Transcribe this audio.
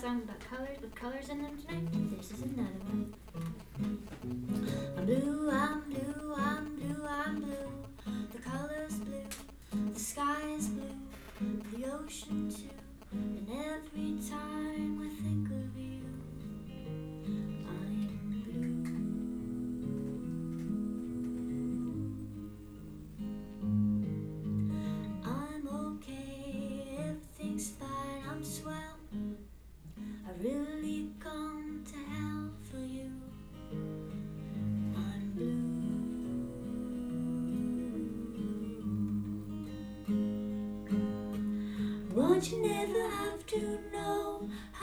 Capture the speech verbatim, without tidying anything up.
songs about colors with colors in them tonight. This is another one. I'm blue, I'm blue, I'm blue, I'm blue. The color's blue, the sky is blue, the ocean too. And every time I think of you, I'm blue. I'm okay, everything's fine, I'm swell. I really gone to hell for you. I'm blue. Won't you never have to know